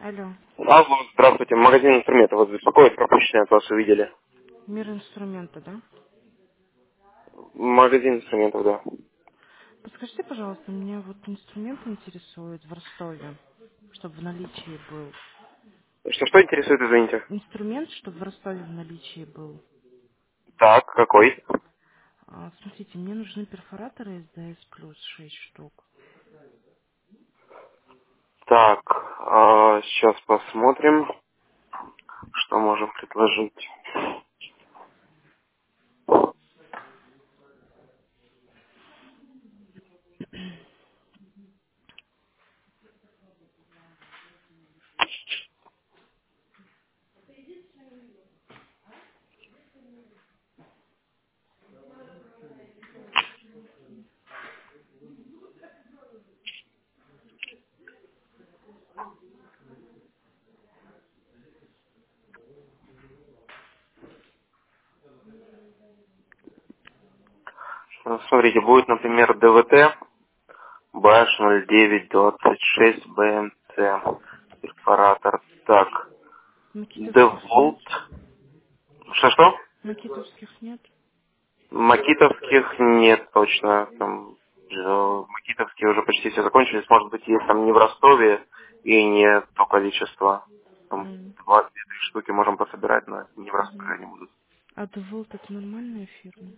Алло. Алло, здравствуйте. Магазин инструментов вас беспокоит, пропущенный от вас увидели. Мир инструмента, да? Магазин инструментов, да. Подскажите, пожалуйста, меня вот инструмент интересует в Ростове, чтобы в наличии был. Что интересует, извините? Инструмент, чтобы в Ростове в наличии был. Так, какой? Смотрите, мне нужны перфораторы SDS плюс 6 штук. Так, сейчас посмотрим, что можем предложить. Смотрите, будет, например, ДВТ BH0926BMC. Перфоратор. Так, Макитовских нет? DeWalt. Что-что? Макитовских нет? Макитовских нет точно. Там, макитовские уже почти все закончились. Может быть, есть там не в Ростове и не то количество. Там М, 2-3 штуки можем пособирать, но не в Ростове мгм. они будут. А DeWalt это нормальная фирма?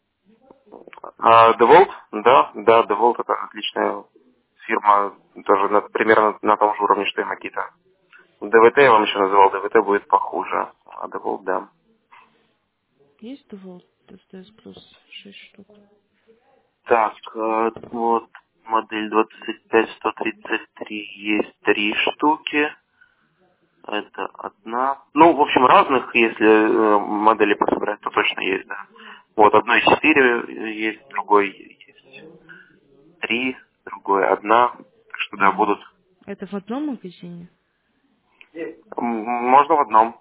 А DeWalt? Да, да, DeWalt это отличная фирма, тоже примерно на том же уровне, что и Макита. ДВТ я вам еще называл, ДВТ будет похуже. А DeWalt, да. Есть DeWalt SDS плюс 6 штук? Так, вот модель 25133 есть 3 штуки. Это одна. Ну, в общем, разных, если модели пособрать, то точно есть, да. Вот, одной 4 есть, другой есть 3, другой одна. Так что, да, Мгм. будут. Это в одном магазине? Можно в одном.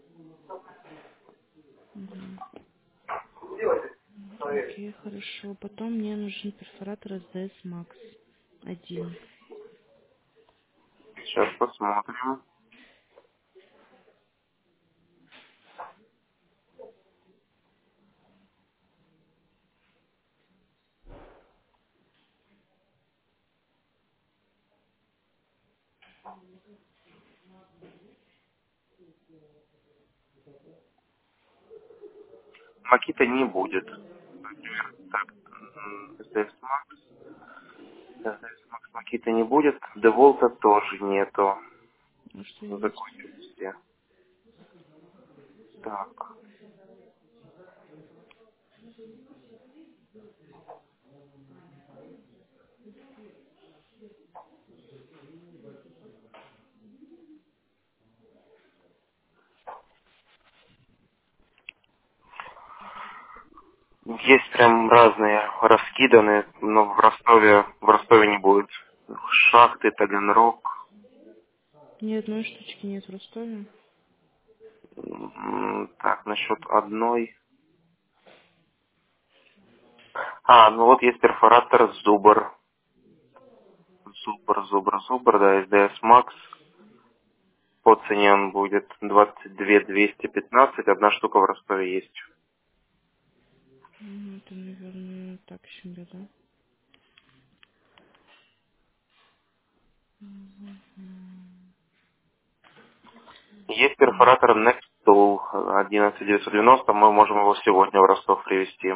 Мгм. Окей, хорошо. Потом мне нужен перфоратор SDS Max 1. Сейчас посмотрим. Макита не будет. Так, SDS Max. SDS Max Макита не будет. Деволта тоже нету. А что есть? Закончились все. Так. Есть прям разные раскиданы, но в Ростове не будет. Шахты, Таганрог. Ни одной штучки нет в Ростове. Так, насчет одной. Ну вот есть перфоратор Зубр. Зубр, да, SDS Max. По цене он будет 22 215. Одна штука в Ростове есть. Это, наверное, так себе, да? Есть перфоратор Nextool 11990. Мы можем его сегодня в Ростов привезти.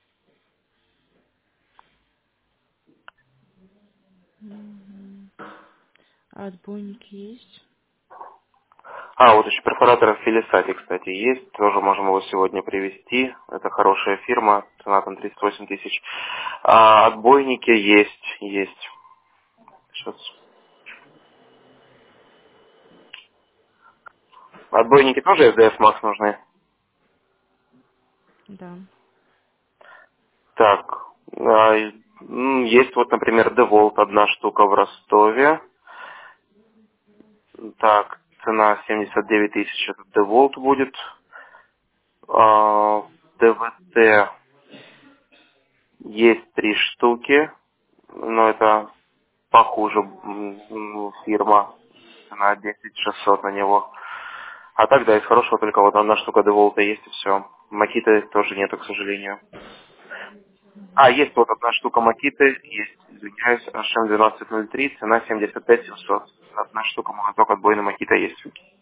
Мгм. А отбойники есть? Вот еще перфоратор Филисати, кстати, есть. Тоже можем его сегодня привезти. Это хорошая фирма. Цена там 38 тысяч. Отбойники есть. Сейчас. Отбойники тоже SDS Max нужны? Да. Так. Есть вот, например, DeWalt одна штука в Ростове. Так, цена 79 тысяч. Это DeWalt будет. ДВТ есть 3 штуки. Но это похуже фирма. цена 10 600 на него. А так, да, из хорошего только вот одна штука Деволта есть и все. Макиты тоже нету, к сожалению. А, есть вот одна штука Макиты, есть, извиняюсь, HM 1203, цена 75 700. Одна штука молоток отбойный Макита есть.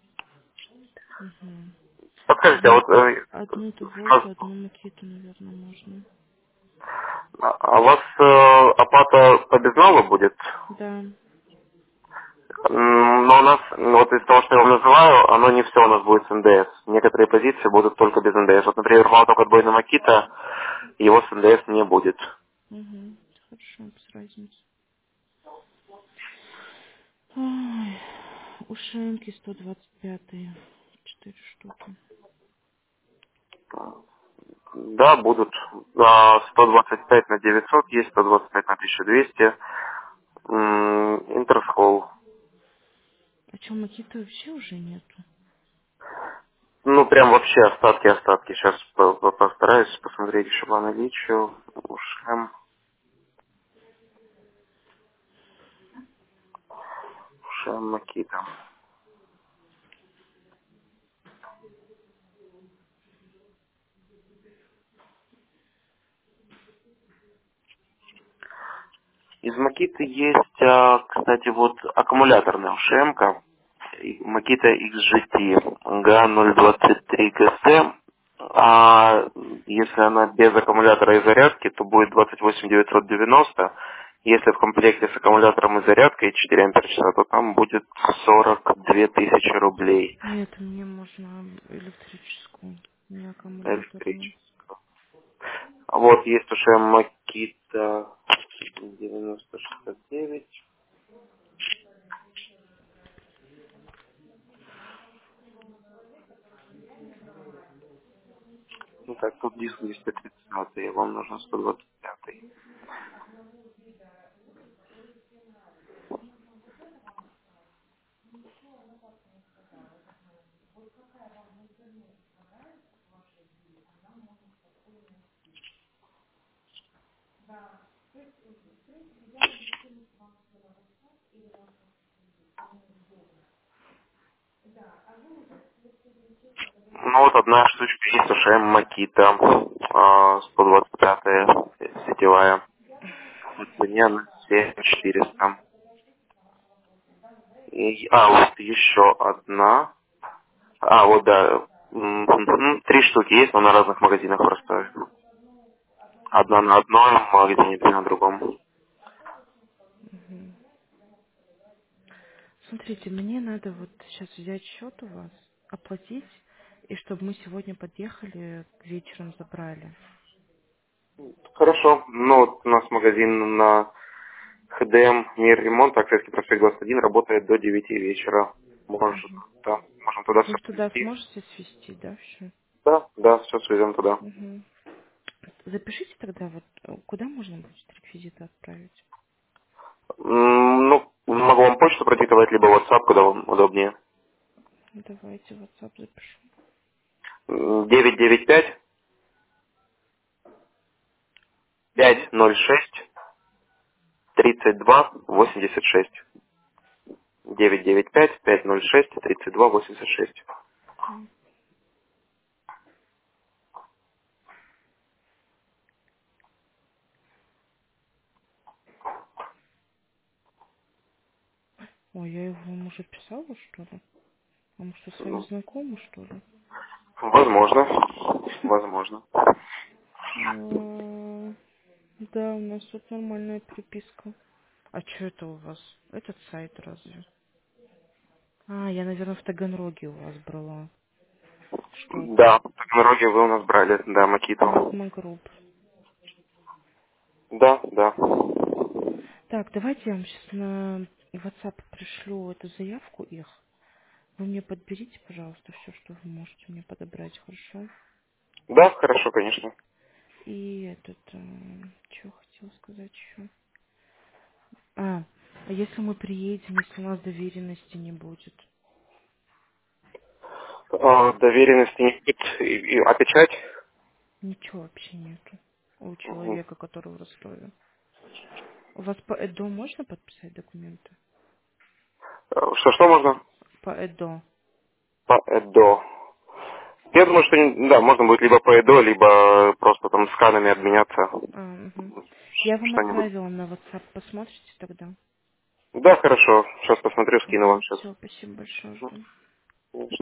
Угу. Подскажите, а Вот вот одну эту волту, одну макиту, наверное, можно. а у вас оплата по безналу будет? Да. Но у нас, вот из того, что я вам называю, оно не все у нас будет с НДС. Некоторые позиции будут только без НДС. Вот, например, молоток отбойный Макита, его с НДС не будет. Угу. Хорошо, без разницы. Ой, ушенки 125-е. 4 штуки. Да, будут 125 на 900, есть 125 на 1200. Интерсхол. А что, макиты вообще уже нету? Ну, прям вообще остатки. Сейчас постараюсь посмотреть еще по наличию. Ушем Макита. Из Макиты есть, кстати, вот аккумуляторная ушемка. Макита XGT GA023 ГС. А если она без аккумулятора и зарядки, то будет 28 990. Если в комплекте с аккумулятором и зарядкой 4 ампер часа, то там будет 42 тысячи рублей Нет, мне можно электрическую, не аккумуляторную. электрическую. А вот есть уже Макита 9069. Ну так, тут диск 230, вам нужно 125. Ну вот одна штучка есть уже Макита 125 сетевая. По цене на 7400. Вот еще одна. Вот да. Три штуки есть, но на разных магазинах просто. Одна на одном магазине, две на другом. Мгм. Смотрите, мне надо вот сейчас взять счет у вас, оплатить, и чтобы мы сегодня подъехали, вечером забрали. Хорошо. Ну вот у нас магазин на ХДМ Мир Ремонт, Октябрьский проспект 21, работает до 9 вечера. Может, Мгм. да, можем туда все Вы туда подвезти. сможете свести, да, все? Да, да, все свезем туда. Угу. Запишите тогда, вот куда можно будет реквизиты отправить? Ну, могу вам почту продиктовать, либо WhatsApp, куда вам удобнее. Давайте WhatsApp запишу. 995 Угу. 506 32 86. 995 506 32 86. Ой, я его вам уже писала, что ли? А может, вы с вами Ну, знакомы, что ли? возможно. Возможно. Да, у нас тут нормальная переписка. А что это у вас? Этот сайт разве? Я, наверное, в Таганроге у вас брала что-то. Да, в Таганроге вы у нас брали, да, Макиту. Магма Групп. Да, да. Так, давайте я вам сейчас на WhatsApp пришлю эту заявку их. Вы мне подберите, пожалуйста, все, что вы можете мне подобрать, хорошо? Да, хорошо, конечно. И этот, что хотела сказать еще? А если мы приедем, если у нас доверенности не будет? Доверенности не будет. А печать? Ничего вообще нету у Мгм. человека, который в Ростове. У вас по ЭДО можно подписать документы? Что можно? По ЭДО. По ЭДО. Я думаю, что да, можно будет либо по ЭДО, либо просто там сканами обменяться. Мгм. Я вам Что-нибудь. отправила на WhatsApp. Посмотрите тогда. Да, хорошо. Сейчас посмотрю, скину вам сейчас. Все, спасибо большое, жду.